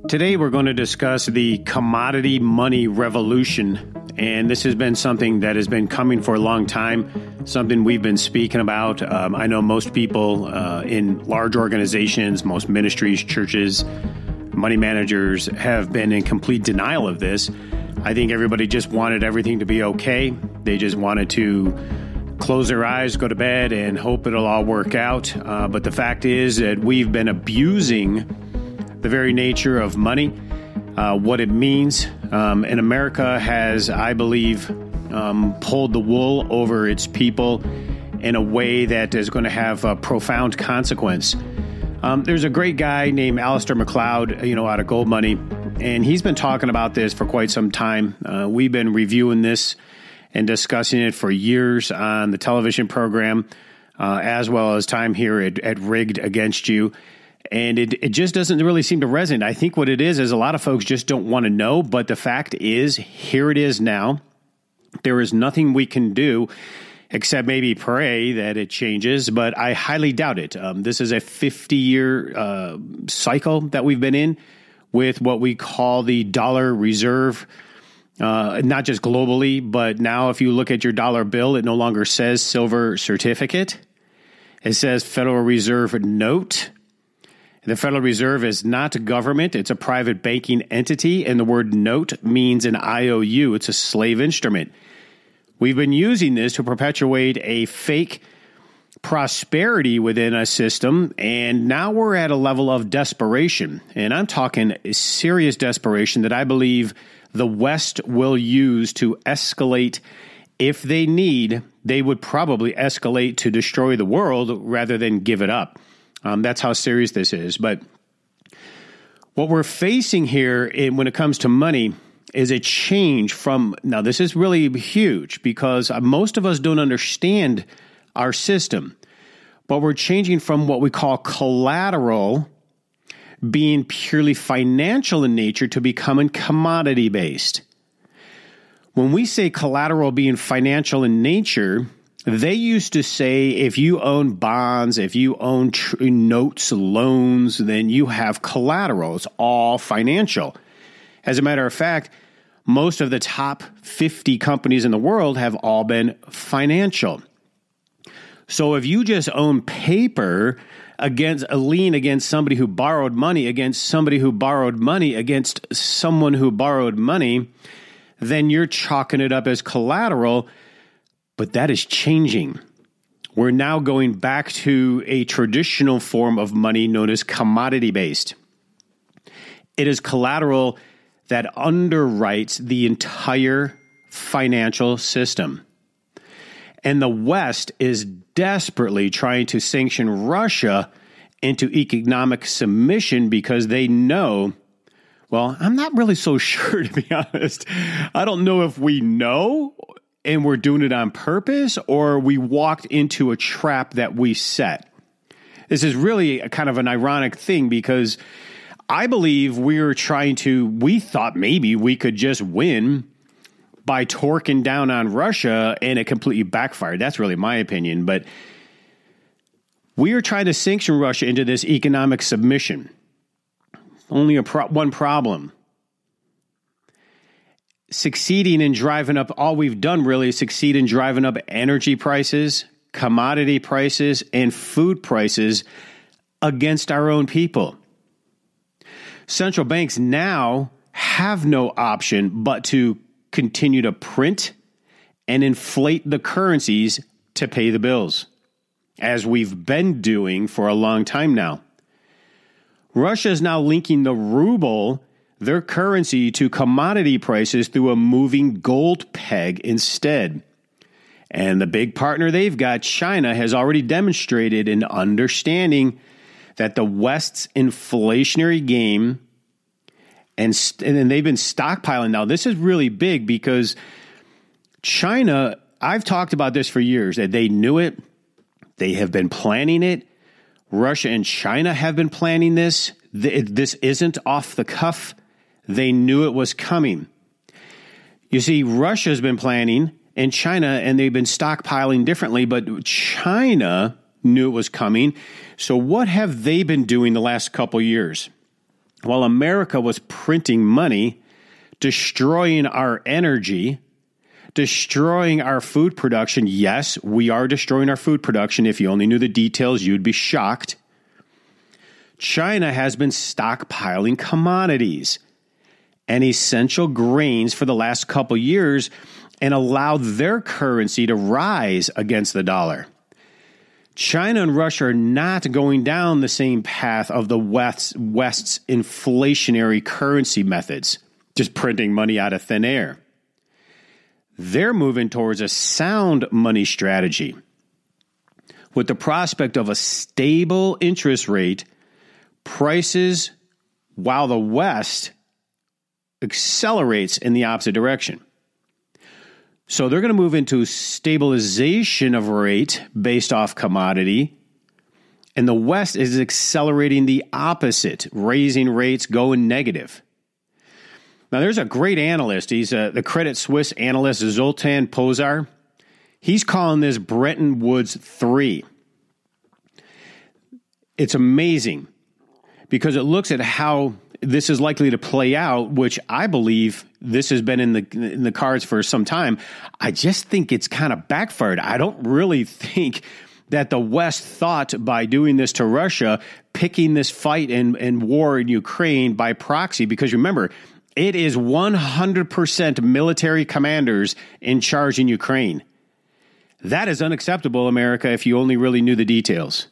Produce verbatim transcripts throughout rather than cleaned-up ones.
Today we're going to discuss the commodity money revolution, and this has been something that has been coming for a long time, something we've been speaking about. Um, I know most people uh, in large organizations, most ministries, churches, money managers have been in complete denial of this. I think everybody just wanted everything to be okay. They just wanted to close their eyes, go to bed, and hope it'll all work out. Uh, but the fact is that we've been abusing the very nature of money, uh, what it means. Um, and America has, I believe, um, pulled the wool over its people in a way that is going to have a profound consequence. Um, there's a great guy named Alasdair Macleod, you know, out of Gold Money, and he's been talking about this for quite some time. Uh, we've been reviewing this and discussing it for years on the television program, uh, as well as time here at, at Rigged Against You. And it, it just doesn't really seem to resonate. I think what it is is a lot of folks just don't want to know. But the fact is, here it is now. There is nothing we can do except maybe pray that it changes. But I highly doubt it. Um, this is a fifty-year uh, cycle that we've been in with what we call the dollar reserve, uh, not just globally, but now if you look at your dollar bill, it no longer says silver certificate. It says Federal Reserve note. The Federal Reserve is not a government. It's a private banking entity, and the word note means an I O U. It's a slave instrument. We've been using this to perpetuate a fake prosperity within a system, and now we're at a level of desperation. And I'm talking serious desperation that I believe the West will use to escalate. If they need, they would probably escalate to destroy the world rather than give it up. Um, that's how serious this is. But what we're facing here in, when it comes to money is a change from, now this is really huge because most of us don't understand our system, but we're changing from what we call collateral being purely financial in nature to becoming commodity based. When we say collateral being financial in nature, they used to say if you own bonds, if you own tr- notes, loans, then you have collateral. It's all financial. As a matter of fact, most of the top fifty companies in the world have all been financial. So if you just own paper against a lien against somebody who borrowed money, against somebody who borrowed money, against someone who borrowed money, then you're chalking it up as collateral. But that is changing. We're now going back to a traditional form of money known as commodity-based. It is collateral that underwrites the entire financial system. And the West is desperately trying to sanction Russia into economic submission because they know, well, I'm not really so sure, to be honest. I don't know if we know and we're doing it on purpose, or we walked into a trap that we set. This is really a kind of an ironic thing because I believe we're trying to, we thought maybe we could just win by torquing down on Russia, and it completely backfired. That's really my opinion. But we are trying to sanction Russia into this economic submission. Only a pro- one problem. Succeeding in driving up, all we've done really is succeed in driving up energy prices, commodity prices, and food prices against our own people. Central banks now have no option but to continue to print and inflate the currencies to pay the bills, as we've been doing for a long time now. Russia is now linking the ruble, their currency, to commodity prices through a moving gold peg instead. And the big partner they've got, China, has already demonstrated an understanding that the West's inflationary game, and, and they've been stockpiling. Now, this is really big because China, I've talked about this for years, that they knew it. They have been planning it. Russia and China have been planning this. This isn't off the cuff. They knew it was coming. You see, Russia's been planning and China, and they've been stockpiling differently, but China knew it was coming. So what have they been doing the last couple years? while America was printing money, destroying our energy, destroying our food production. Yes, we are destroying our food production. If you only knew the details, you'd be shocked. China has been stockpiling commodities and essential grains for the last couple years and allowed their currency to rise against the dollar. China and Russia are not going down the same path of the West's, West's inflationary currency methods, just printing money out of thin air. They're moving towards a sound money strategy with the prospect of a stable interest rate, prices, while the West accelerates in the opposite direction. So they're going to move into stabilization of rate based off commodity, and the West is accelerating the opposite, raising rates, going negative. Now, there's a great analyst. He's a, the Credit Suisse analyst, Zoltan Pozsar. He's calling this Bretton Woods three. It's amazing because it looks at how this is likely to play out, which I believe this has been in the in the cards for some time. I just think it's kind of backfired. I don't really think that the West thought by doing this to Russia, picking this fight and, and war in Ukraine by proxy, because remember, it is one hundred percent military commanders in charge in Ukraine. That is unacceptable, America, if you only really knew the details.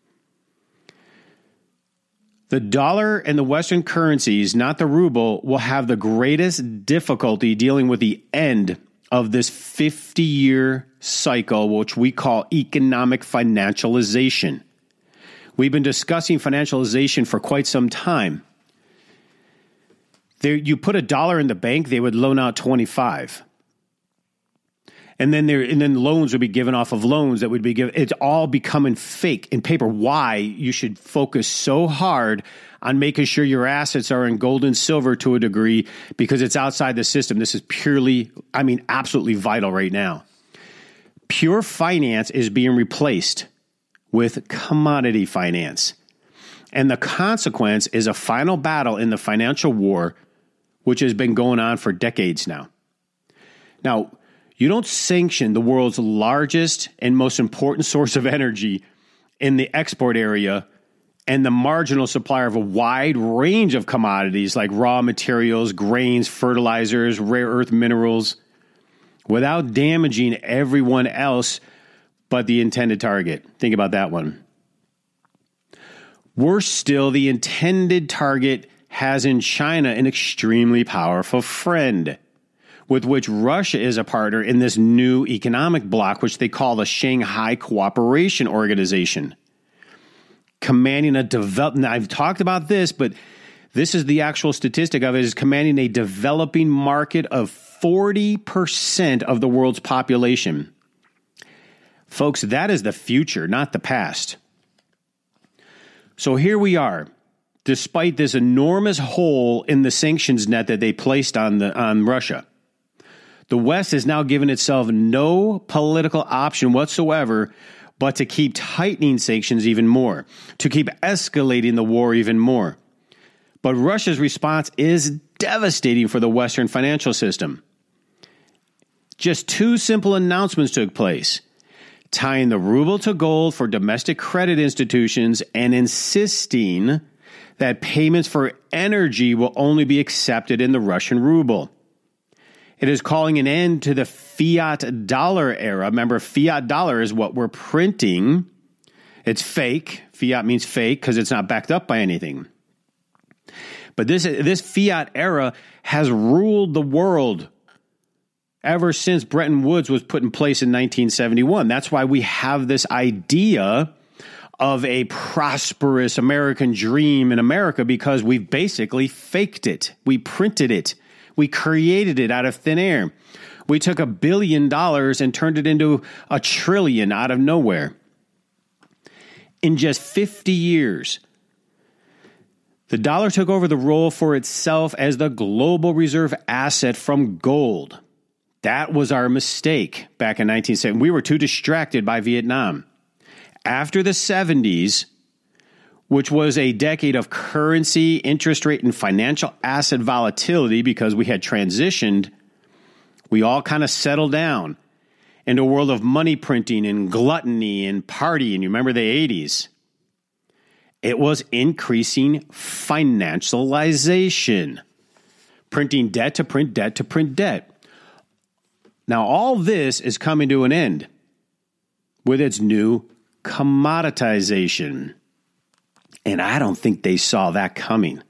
The dollar and the Western currencies, not the ruble, will have the greatest difficulty dealing with the end of this fifty-year cycle, which we call economic financialization. We've been discussing financialization for quite some time. There, you put a dollar in the bank, they would loan out twenty-five. And then there, and then loans would be given off of loans that would be given. It's all becoming fake in paper. Why you should focus so hard on making sure your assets are in gold and silver to a degree, because it's outside the system. This is purely, I mean, absolutely vital right now. Pure finance is being replaced with commodity finance. And the consequence is a final battle in the financial war, which has been going on for decades now. Now, you don't sanction the world's largest and most important source of energy in the export area and the marginal supplier of a wide range of commodities like raw materials, grains, fertilizers, rare earth minerals, without damaging everyone else but the intended target. Think about that one. Worse still, the intended target has in China an extremely powerful friend, with which Russia is a partner in this new economic bloc, which they call the Shanghai Cooperation Organization. Commanding a development, I've talked about this, but this is the actual statistic of it, is commanding a developing market of forty percent of the world's population. Folks, that is the future, not the past. So here we are, despite this enormous hole in the sanctions net that they placed on the on Russia. The West has now given itself no political option whatsoever but to keep tightening sanctions even more, to keep escalating the war even more. But Russia's response is devastating for the Western financial system. Just two simple announcements took place, tying the ruble to gold for domestic credit institutions and insisting that payments for energy will only be accepted in the Russian ruble. It is calling an end to the fiat dollar era. Remember, fiat dollar is what we're printing. It's fake. Fiat means fake because it's not backed up by anything. But this, this fiat era has ruled the world ever since Bretton Woods was put in place in nineteen seventy-one. That's why we have this idea of a prosperous American dream in America, because we've basically faked it. We printed it. We created it out of thin air. We took a billion dollars and turned it into a trillion out of nowhere. In just fifty years, the dollar took over the role for itself as the global reserve asset from gold. That was our mistake back in nineteen seventy. We were too distracted by Vietnam. After the seventies, which was a decade of currency, interest rate, and financial asset volatility because we had transitioned, we all kind of settled down into a world of money printing and gluttony and partying. You remember the eighties? It was increasing financialization, printing debt to print debt to print debt. Now, all this is coming to an end with its new commoditization. And I don't think they saw that coming.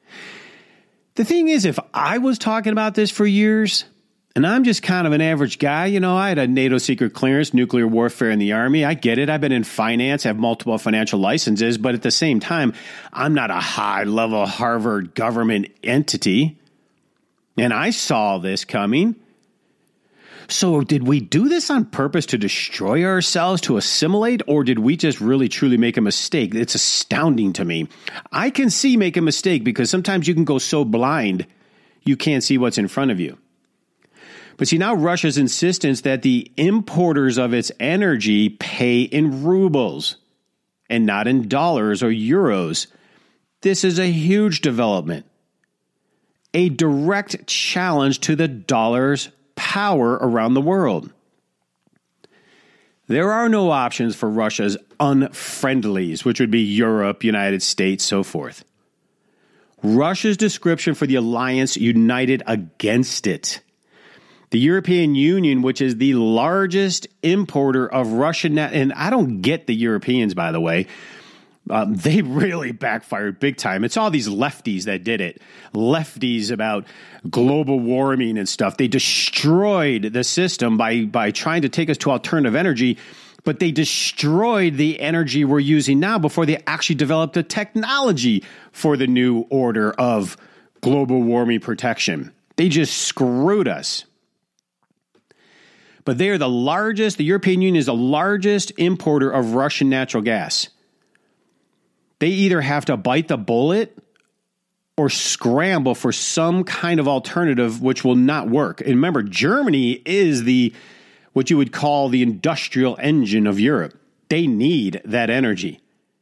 The thing is, if I was talking about this for years, and I'm just kind of an average guy, you know, I had a NATO secret clearance, nuclear warfare in the Army. I get it. I've been in finance, have multiple financial licenses, but at the same time, I'm not a high-level Harvard government entity. And I saw this coming. So did we do this on purpose to destroy ourselves, to assimilate, or did we just really, truly make a mistake? It's astounding to me. I can see make a mistake because sometimes you can go so blind, you can't see what's in front of you. But see, now Russia's insistence that the importers of its energy pay in rubles and not in dollars or euros. This is a huge development. A direct challenge to the dollar's power around the world. There are no options for Russia's unfriendlies, which would be Europe, United States, so forth. Russia's description for the alliance united against it. The European Union, which is the largest importer of Russian, and I don't get the Europeans, by the way. Um, they really backfired big time. It's all these lefties that did it. Lefties about global warming and stuff. They destroyed the system by, by trying to take us to alternative energy, but they destroyed the energy we're using now before they actually developed the technology for the new order of global warming protection. They just screwed us. But they are the largest, the European Union is the largest importer of Russian natural gas. They either have to bite the bullet or scramble for some kind of alternative which will not work. And remember, Germany is the what you would call the industrial engine of Europe. They need that energy.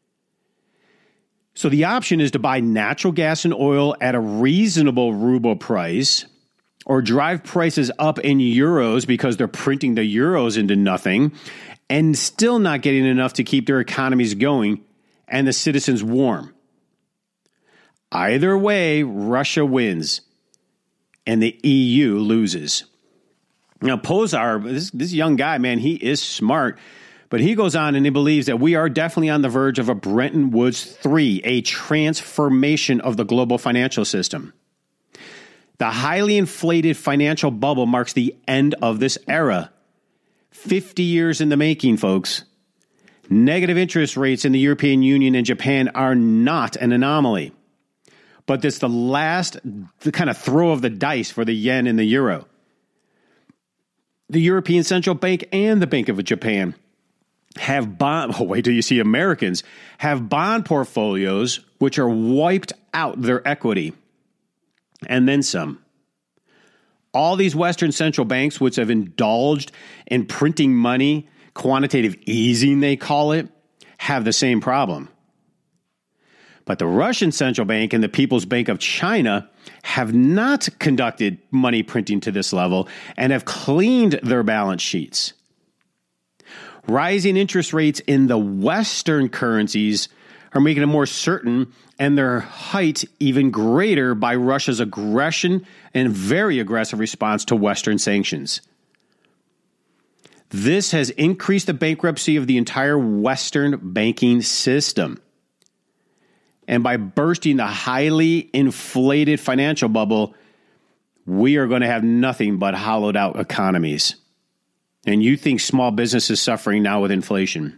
So the option is to buy natural gas and oil at a reasonable ruble price or drive prices up in euros because they're printing the euros into nothing and still not getting enough to keep their economies going and the citizens warm. Either way, Russia wins and the E U loses. Now, Pozar, this, this young guy, man, he is smart, but he goes on and he believes that we are definitely on the verge of a Bretton Woods three, a transformation of the global financial system. The highly inflated financial bubble marks the end of this era. fifty years in the making, folks. Negative interest rates in the European Union and Japan are not an anomaly. But it's the last the kind of throw of the dice for the yen and the euro. The European Central Bank and the Bank of Japan have bond, oh, wait till you see Americans, have bond portfolios which are wiped out their equity. And then some. All these Western central banks which have indulged in printing money, quantitative easing, they call it, have the same problem. But the Russian Central Bank and the People's Bank of China have not conducted money printing to this level and have cleaned their balance sheets. Rising interest rates in the Western currencies are making it more certain and their height even greater by Russia's aggression and very aggressive response to Western sanctions. This has increased the bankruptcy of the entire Western banking system. And by bursting the highly inflated financial bubble, we are going to have nothing but hollowed out economies. And you think small business is suffering now with inflation.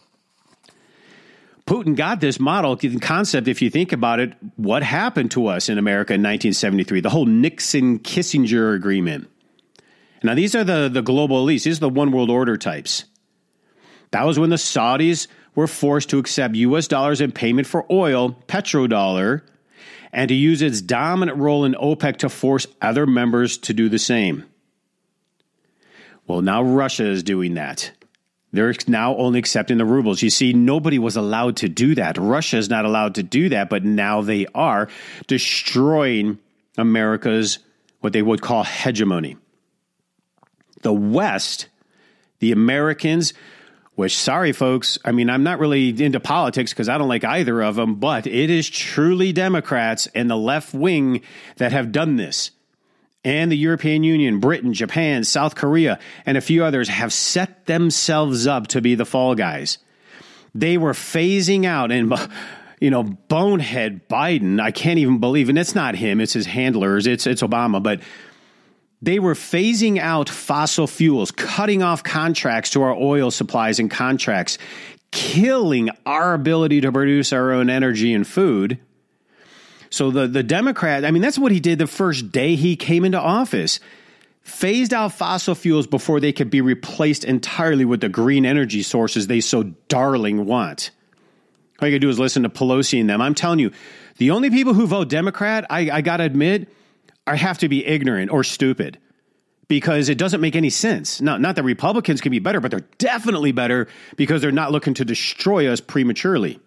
Putin got this model concept, if you think about it, what happened to us in America in nineteen seventy-three, the whole Nixon-Kissinger agreement. Now, these are the, the global elites. These are the one world order types. That was when the Saudis were forced to accept U S dollars in payment for oil, petrodollar, and to use its dominant role in OPEC to force other members to do the same. Well, now Russia is doing that. They're now only accepting the rubles. You see, nobody was allowed to do that. Russia is not allowed to do that, but now they are, destroying America's, what they would call, hegemony. The West, the Americans, which, sorry, folks, I mean, I'm not really into politics because I don't like either of them, but it is truly Democrats and the left wing that have done this. And the European Union, Britain, Japan, South Korea, and a few others have set themselves up to be the fall guys. They were phasing out, and, you know, bonehead Biden, I can't even believe, and it's not him, it's his handlers, it's it's Obama, but they were phasing out fossil fuels, cutting off contracts to our oil supplies and contracts, killing our ability to produce our own energy and food. So the, the Democrat, I mean, that's what he did the first day he came into office. Phased out fossil fuels before they could be replaced entirely with the green energy sources they so darling want. All you got to do is listen to Pelosi and them. I'm telling you, the only people who vote Democrat, I, I got to admit, are have to be ignorant or stupid because it doesn't make any sense. Not, not that Republicans can be better, but they're definitely better because they're not looking to destroy us prematurely.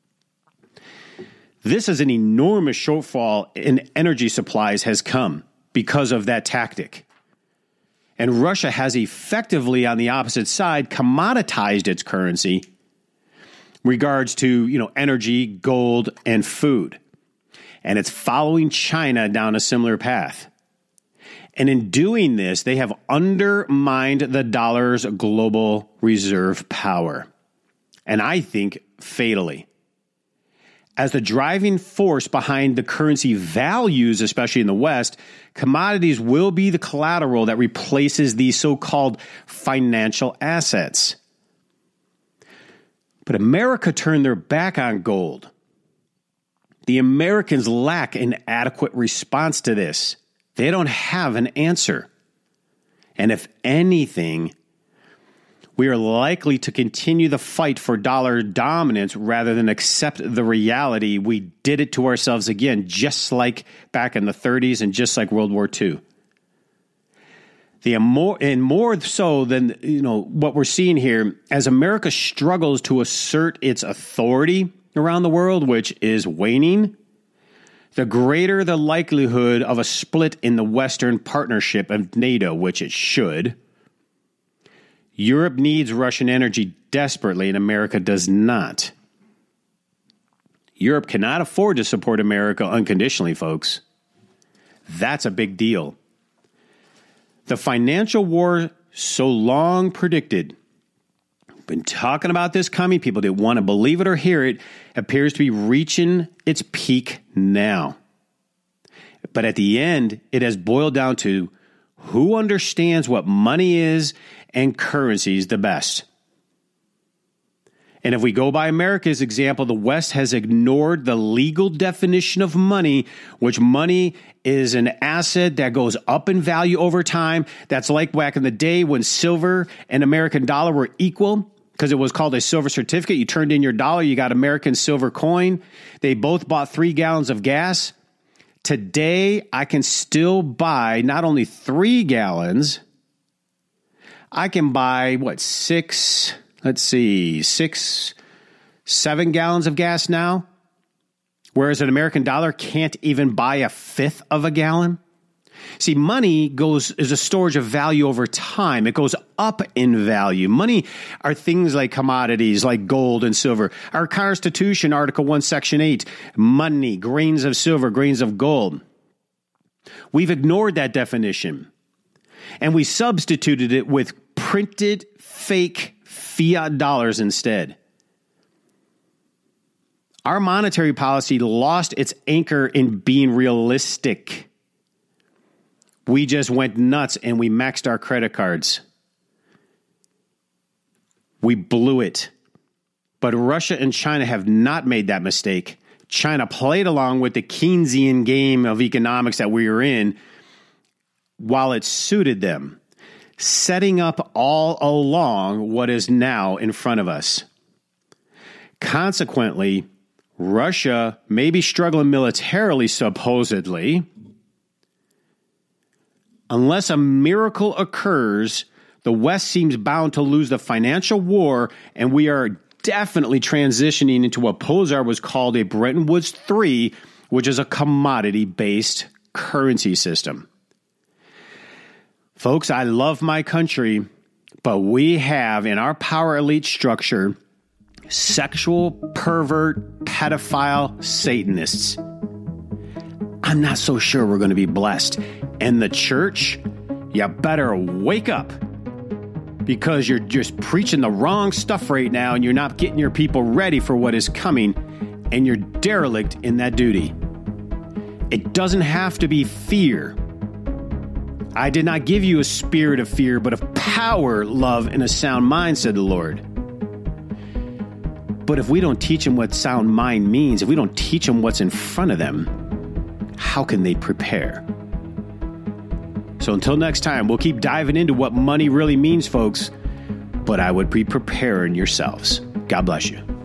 This is an enormous shortfall in energy supplies has come because of that tactic. And Russia has effectively, on the opposite side, commoditized its currency in regards to, you know, energy, gold, and food. And it's following China down a similar path. And in doing this, they have undermined the dollar's global reserve power. And I think fatally. As the driving force behind the currency values, especially in the West, commodities will be the collateral that replaces these so-called financial assets. But America turned their back on gold. The Americans lack an adequate response to this. They don't have an answer. And if anything, we are likely to continue the fight for dollar dominance rather than accept the reality we did it to ourselves again, just like back in the thirties and just like World War Two. The more and more so than, you know, what we're seeing here, as America struggles to assert its authority around the world, which is waning, the greater the likelihood of a split in the Western partnership of NATO, which it should. Europe needs Russian energy desperately, and America does not. Europe cannot afford to support America unconditionally, folks. That's a big deal. The financial war so long predicted, been talking about this coming, people didn't want to believe it or hear it, appears to be reaching its peak now. But at the end, it has boiled down to who understands what money is and currencies the best. And if we go by America's example, the West has ignored the legal definition of money, which money is an asset that goes up in value over time. That's like back in the day when silver and American dollar were equal, because it was called a silver certificate. You turned in your dollar, you got American silver coin. They both bought three gallons of gas. Today, I can still buy not only three gallons, I can buy, what, six, let's see, six, seven gallons of gas now, whereas an American dollar can't even buy a fifth of a gallon. See, money goes is a storage of value over time. It goes up in value. Money are things like commodities, like gold and silver. Our Constitution, Article one, Section eight, money, grains of silver, grains of gold. We've ignored that definition, and we substituted it with printed fake fiat dollars instead. Our monetary policy lost its anchor in being realistic. We just went nuts and we maxed our credit cards. We blew it. But Russia and China have not made that mistake. China played along with the Keynesian game of economics that we were in while it suited them, setting up all along what is now in front of us. Consequently, Russia may be struggling militarily, supposedly. Unless a miracle occurs, The West seems bound to lose the financial war, and we are definitely transitioning into what Pozar was called a Bretton Woods three, which is a commodity-based currency system. Folks, I love my country, but we have in our power elite structure sexual, pervert, pedophile Satanists. I'm not so sure we're going to be blessed. And the church, you better wake up, because you're just preaching the wrong stuff right now and you're not getting your people ready for what is coming, and you're derelict in that duty. It doesn't have to be fear. I did not give you a spirit of fear, but of power, love, and a sound mind, said the Lord. But if we don't teach them what sound mind means, if we don't teach them what's in front of them, how can they prepare? So until next time, we'll keep diving into what money really means, folks, but I would be preparing yourselves. God bless you.